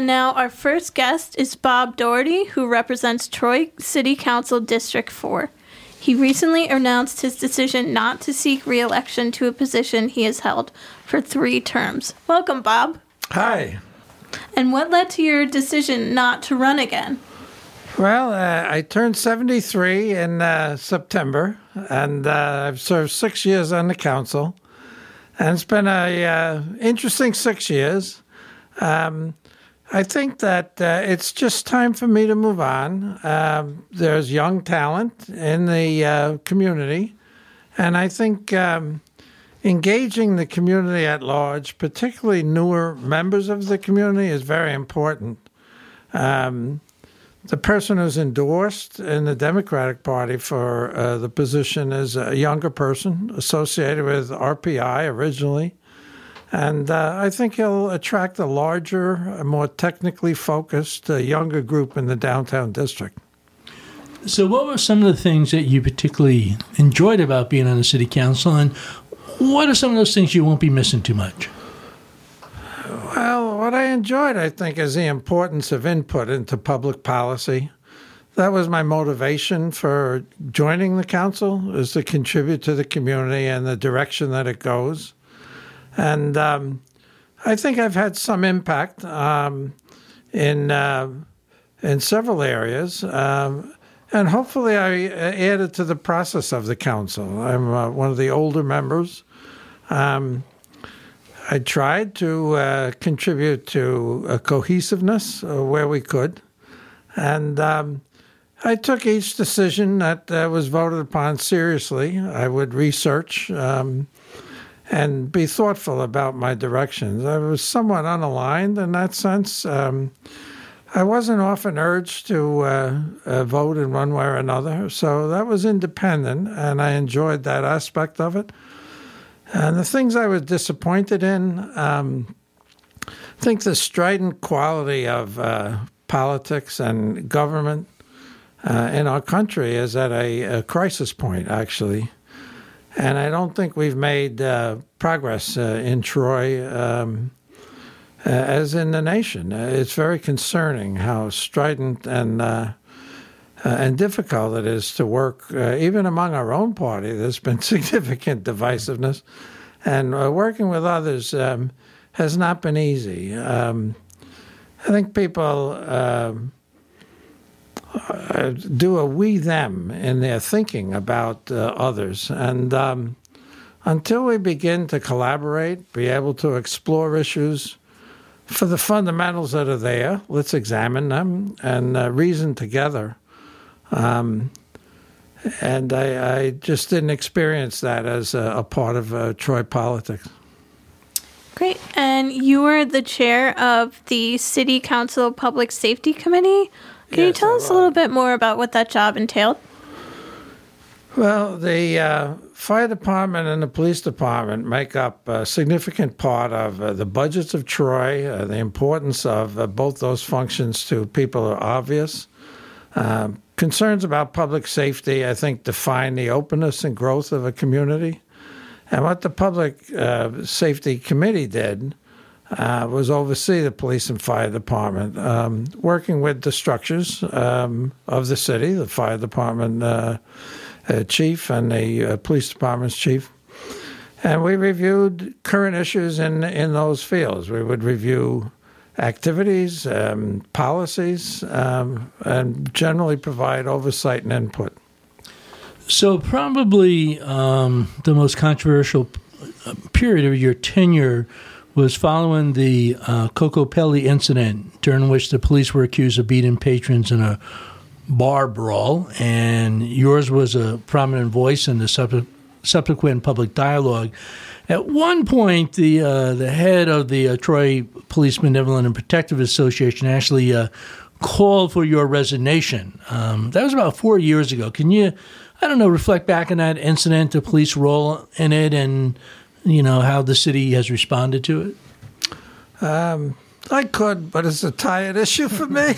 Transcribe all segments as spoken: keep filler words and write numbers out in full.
And now our first guest is Bob Doherty, who represents Troy City Council District four. He recently announced his decision not to seek re-election to a position he has held for three terms. Welcome, Bob. Hi. And what led to your decision not to run again? Well, uh, I turned seventy-three in uh, September, and uh, I've served six years on the council. And it's been a uh, interesting six years. Um, I think that uh, it's just time for me to move on. Um, there's young talent in the uh, community, and I think um, engaging the community at large, particularly newer members of the community, is very important. Um, the person who's endorsed in the Democratic Party for uh, the position is a younger person associated with R P I originally. And uh, I think he'll attract a larger, a more technically focused, uh, younger group in the downtown district. So what were some of the things that you particularly enjoyed about being on the city council, and what are some of those things you won't be missing too much? Well, what I enjoyed, I think, is the importance of input into public policy. That was my motivation for joining the council, is to contribute to the community and the direction that it goes. And um, I think I've had some impact um, in uh, in several areas, um, and hopefully I added to the process of the council. I'm uh, one of the older members. Um, I tried to uh, contribute to a cohesiveness uh, where we could, and um, I took each decision that uh, was voted upon seriously. I would research Um, and be thoughtful about my directions. I was somewhat unaligned in that sense. Um, I wasn't often urged to uh, uh, vote in one way or another, so that was independent, and I enjoyed that aspect of it. And the things I was disappointed in, um, I think the strident quality of uh, politics and government uh, in our country is at a, a crisis point, actually. And I don't think we've made uh, progress uh, in Troy um, uh, as in the nation. Uh, it's very concerning how strident and uh, uh, and difficult it is to work, uh, even among our own party. There's been significant divisiveness, and uh, working with others um, has not been easy. Um, I think people Uh, Uh, do a we-them in their thinking about uh, others. And um, until we begin to collaborate, be able to explore issues for the fundamentals that are there, let's examine them and uh, reason together. Um, and I, I just didn't experience that as a, a part of uh, Troy politics. Great. And you were the chair of the City Council Public Safety Committee. Can yes, you tell us a little bit more about what that job entailed? Well, the uh, fire department and the police department make up a significant part of uh, the budgets of Troy. Uh, the importance of uh, both those functions to people are obvious. Uh, concerns about public safety, I think, define the openness and growth of a community. And what the Public uh, Safety Committee did Uh, was oversee the police and fire department, um, working with the structures um, of the city, the fire department uh, uh, chief and the uh, police department's chief. And we reviewed current issues in, in those fields. We would review activities, um, policies, um, and generally provide oversight and input. So probably um, the most controversial period of your tenure was following the uh, Kokopelli incident, during which the police were accused of beating patrons in a bar brawl, and yours was a prominent voice in the sub- subsequent public dialogue. At one point, the uh, the head of the uh, Troy Police Benevolent and Protective Association actually uh, called for your resignation. Um, that was about four years ago. Can you, I don't know, reflect back on that incident, the police role in it, and you know, how the city has responded to it? Um, I could, but it's a tired issue for me.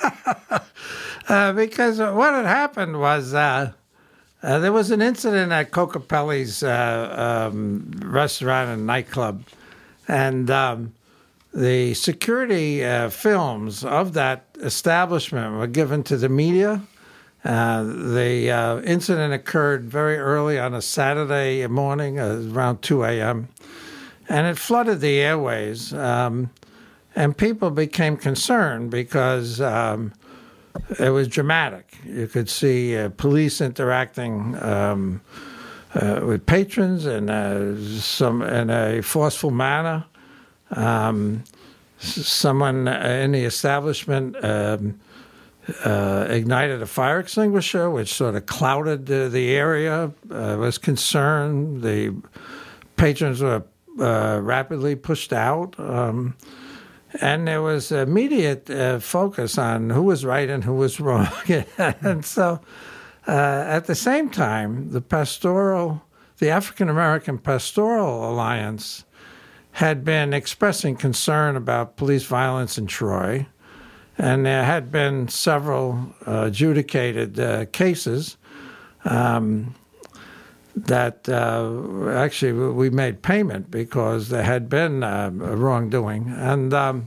uh, because what had happened was uh, uh, there was an incident at Kokopelli's uh, um, restaurant and nightclub. And um, the security uh, films of that establishment were given to the media. Uh, the uh, incident occurred very early on a Saturday morning, uh, around two a.m., and it flooded the airways. Um, and people became concerned because um, it was dramatic. You could see uh, police interacting um, uh, with patrons in uh, some in a forceful manner. Um, someone in the establishment um, uh, ignited a fire extinguisher, which sort of clouded uh, the area. Uh, was concerned. The patrons were uh, rapidly pushed out. Um, And there was immediate uh, focus on who was right and who was wrong. And so uh, at the same time, the pastoral, the African American Pastoral Alliance had been expressing concern about police violence in Troy. And there had been several uh, adjudicated uh, cases um, that uh, actually we made payment because there had been uh, a wrongdoing. And um,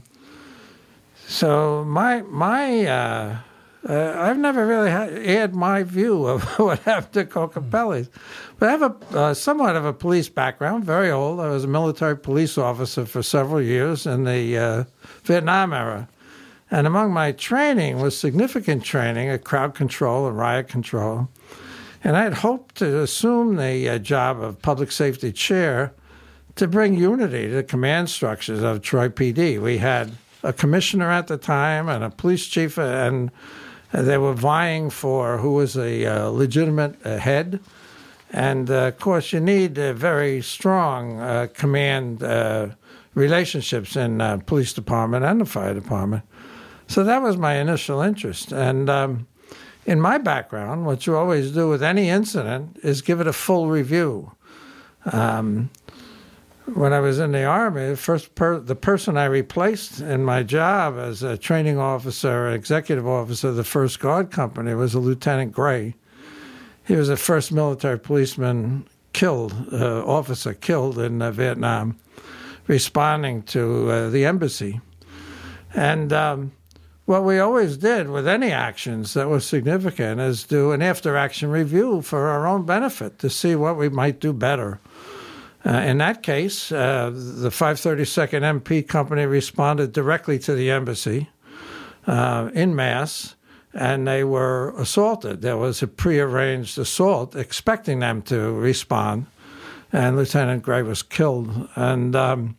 so my, my uh, uh, I've never really had, aired my view of what happened to Kokopelli's. But I have a uh, somewhat of a police background, very old. I was a military police officer for several years in the uh, Vietnam era. And among my training was significant training at crowd control and riot control. And I had hoped to assume the uh, job of public safety chair to bring unity to the command structures of Troy P D. We had a commissioner at the time and a police chief, and they were vying for who was a uh, legitimate uh, head. And, uh, of course, you need uh, very strong uh, command uh, relationships in uh, police department and the fire department. So that was my initial interest. And um, in my background, what you always do with any incident is give it a full review. Um, when I was in the Army, the first per- the person I replaced in my job as a training officer, executive officer of the First Guard Company was a Lieutenant Gray. He was the first military policeman killed, uh, officer killed in uh, Vietnam, responding to uh, the embassy. And um, what we always did with any actions that were significant is do an after-action review for our own benefit to see what we might do better. Uh, in that case, uh, the five thirty-second M P Company responded directly to the embassy uh, in mass, and they were assaulted. There was a prearranged assault expecting them to respond, and Lieutenant Gray was killed. And um,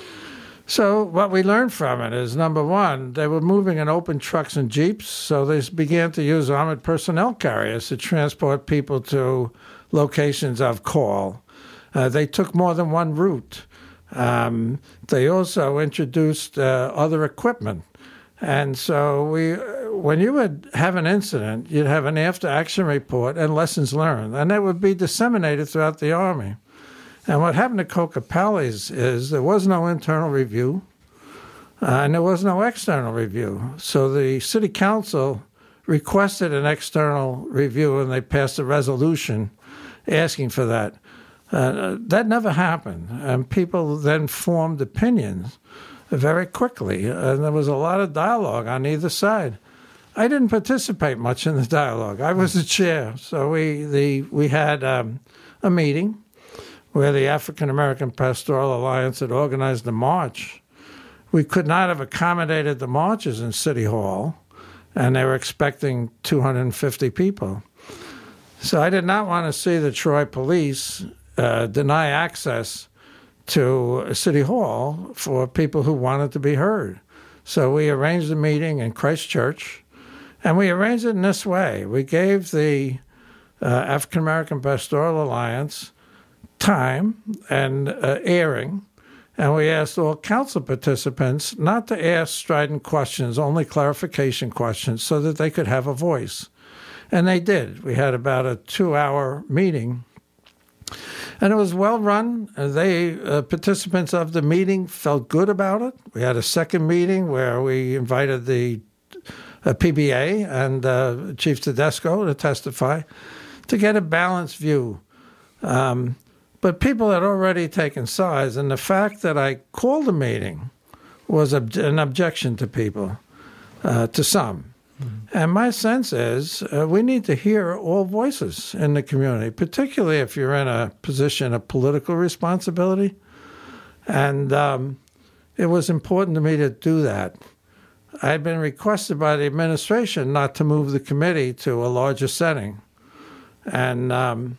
so what we learned from it is, number one, they were moving in open trucks and jeeps, so they began to use armored personnel carriers to transport people to locations of call. Uh, they took more than one route. Um, they also introduced uh, other equipment. And so we, when you would have an incident, you'd have an after-action report and lessons learned, and that would be disseminated throughout the Army. And what happened to Kokopelli's is there was no internal review, uh, and there was no external review. So the city council requested an external review, and they passed a resolution asking for that. Uh, that never happened, and people then formed opinions very quickly, and there was a lot of dialogue on either side. I didn't participate much in the dialogue. I was the chair, so we the we had um, a meeting where the African American Pastoral Alliance had organized a march. We could not have accommodated the marches in City Hall, and they were expecting two hundred fifty people. So I did not want to see the Troy police uh, deny access to City Hall for people who wanted to be heard. So we arranged a meeting in Christ Church, and we arranged it in this way. We gave the uh, African American Pastoral Alliance time and uh, airing, and we asked all council participants not to ask strident questions, only clarification questions, so that they could have a voice. And they did. We had about a two-hour meeting, and it was well run. They uh, participants of the meeting felt good about it. We had a second meeting where we invited the uh, P B A and uh, Chief Tedesco to testify to get a balanced view. Um, But people had already taken sides, and the fact that I called a meeting was ob- an objection to people, uh, to some. Mm-hmm. And my sense is uh, we need to hear all voices in the community, particularly if you're in a position of political responsibility. And um, it was important to me to do that. I had been requested by the administration not to move the committee to a larger setting. And um,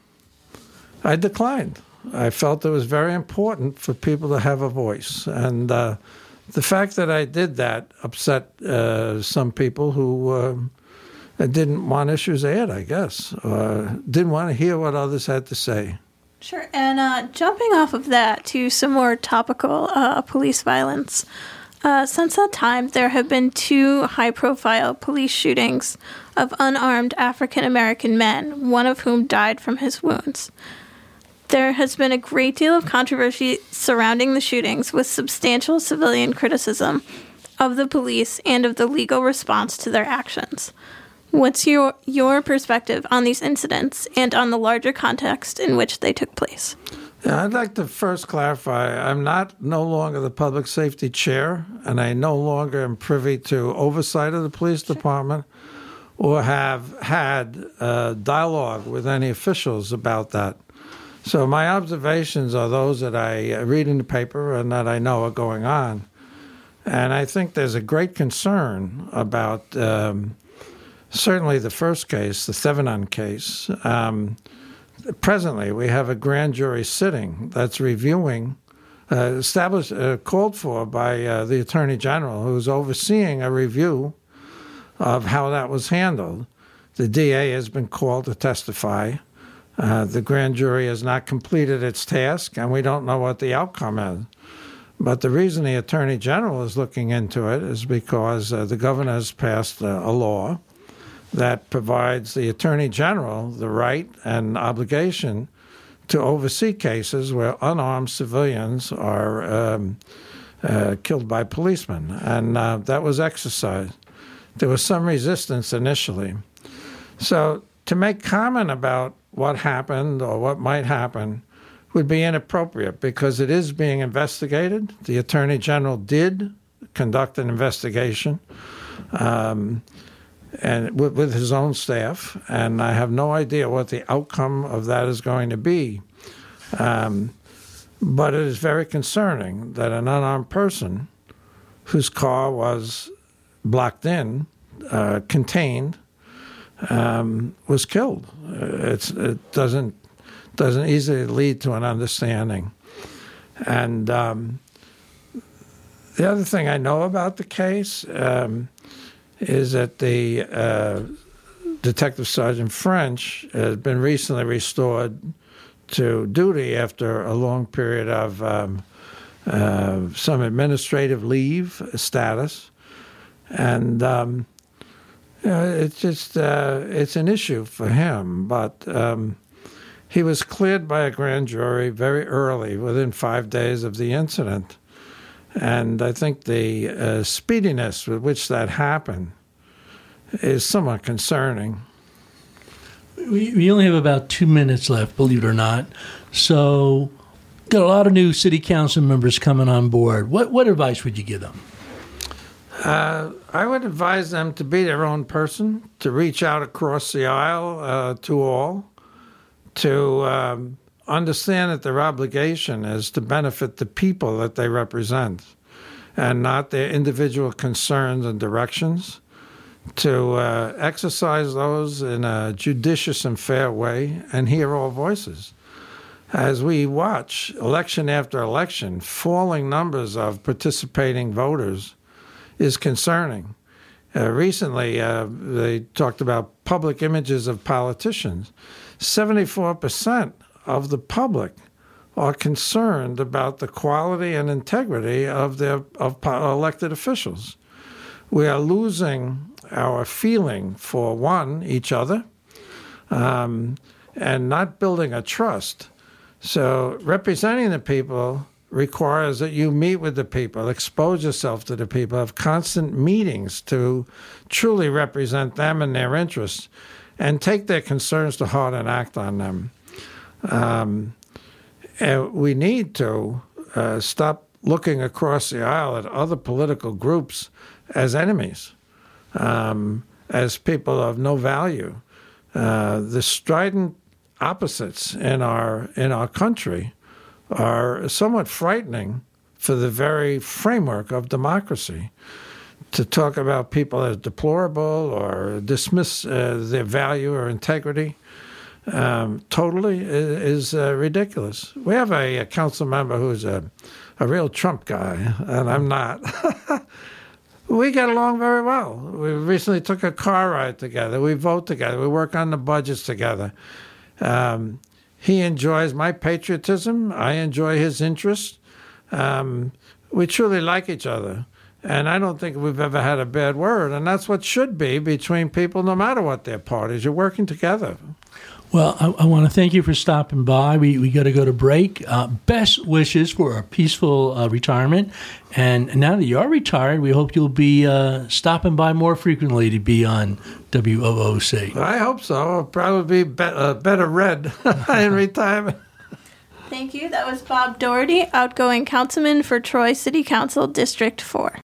I declined. I felt it was very important for people to have a voice. And uh, the fact that I did that upset uh, some people who uh, didn't want issues aired, I guess, or didn't want to hear what others had to say. Sure. And uh, jumping off of that to some more topical uh, police violence. Uh, since that time, there have been two high-profile police shootings of unarmed African-American men, one of whom died from his wounds. There has been a great deal of controversy surrounding the shootings, with substantial civilian criticism of the police and of the legal response to their actions. What's your your perspective on these incidents and on the larger context in which they took place? Yeah, I'd like to first clarify, I'm not no longer the public safety chair, and I no longer am privy to oversight of the police department or have had uh, dialogue with any officials about that. So my observations are those that I read in the paper and that I know are going on. And I think there's a great concern about um, certainly the first case, the Thevenon case. Um, presently, we have a grand jury sitting that's reviewing, uh, established, uh, called for by uh, the Attorney General, who's overseeing a review of how that was handled. The D A has been called to testify. Uh, the grand jury has not completed its task, and we don't know what the outcome is. But the reason the Attorney General is looking into it is because uh, the governor has passed uh, a law that provides the Attorney General the right and obligation to oversee cases where unarmed civilians are um, uh, killed by policemen. And uh, that was exercised. There was some resistance initially. So to make comment about what happened or what might happen would be inappropriate because it is being investigated. The Attorney General did conduct an investigation um, and with, with his own staff, and I have no idea what the outcome of that is going to be. Um, but it is very concerning that an unarmed person whose car was blocked in, uh, contained, um, was killed. It's, it doesn't doesn't easily lead to an understanding. And um, the other thing I know about the case um, is that the uh, Detective Sergeant French has been recently restored to duty after a long period of um, uh, some administrative leave status. And um, you know, it's just, uh, it's an issue for him, but um, he was cleared by a grand jury very early, within five days of the incident. And I think the uh, speediness with which that happened is somewhat concerning. We, we only have about two minutes left, believe it or not. So got a lot of new city council members coming on board. What, what advice would you give them? Uh, I would advise them to be their own person, to reach out across the aisle uh, to all, to um, understand that their obligation is to benefit the people that they represent and not their individual concerns and directions, to uh, exercise those in a judicious and fair way and hear all voices. As we watch election after election, falling numbers of participating voters is concerning. Uh, recently, uh, they talked about public images of politicians. seventy-four percent of the public are concerned about the quality and integrity of their of elected officials. We are losing our feeling for, one, each other, um, and not building a trust. So representing the people requires that you meet with the people, expose yourself to the people, have constant meetings to truly represent them and their interests, and take their concerns to heart and act on them. Um, and we need to uh, stop looking across the aisle at other political groups as enemies, um, as people of no value. Uh, the strident opposites in our in our country are somewhat frightening for the very framework of democracy. To talk about people as deplorable or dismiss uh, their value or integrity um, totally is, is uh, ridiculous. We have a, a council member who's a, a real Trump guy, and I'm not. We get along very well. We recently took a car ride together. We vote together. We work on the budgets together. Um, he enjoys my patriotism. I enjoy his interests. Um, we truly like each other. And I don't think we've ever had a bad word. And that's what should be between people, no matter what their parties. You're working together. Well, I, I want to thank you for stopping by. We we got to go to break. Uh, best wishes for a peaceful uh, retirement. And now that you're retired, we hope you'll be uh, stopping by more frequently to be on W O O C. I hope so. I'll probably be, be uh, better read in retirement. Thank you. That was Bob Doherty, outgoing councilman for Troy City Council District four.